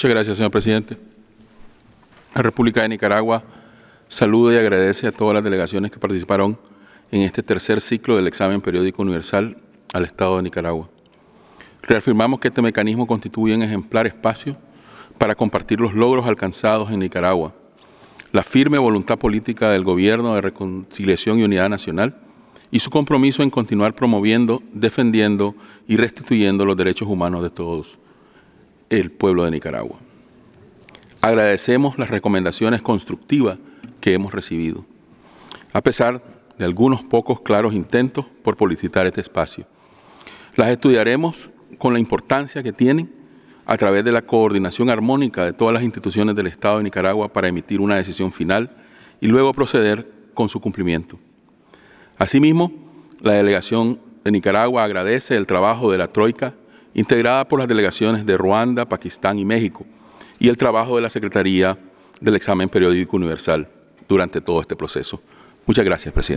Muchas gracias, señor presidente. La República de Nicaragua saluda y agradece a todas las delegaciones que participaron en este tercer ciclo del examen periódico universal al Estado de Nicaragua. Reafirmamos que este mecanismo constituye un ejemplar espacio para compartir los logros alcanzados en Nicaragua, la firme voluntad política del Gobierno de Reconciliación y Unidad Nacional y su compromiso en continuar promoviendo, defendiendo y restituyendo los derechos humanos de todos el pueblo de Nicaragua. Agradecemos las recomendaciones constructivas que hemos recibido, a pesar de algunos pocos claros intentos por politizar este espacio. Las estudiaremos con la importancia que tienen a través de la coordinación armónica de todas las instituciones del Estado de Nicaragua para emitir una decisión final y luego proceder con su cumplimiento. Asimismo, la delegación de Nicaragua agradece el trabajo de la Troika, integrada por las delegaciones de Ruanda, Pakistán y México, y el trabajo de la Secretaría del Examen Periódico Universal durante todo este proceso. Muchas gracias, presidente.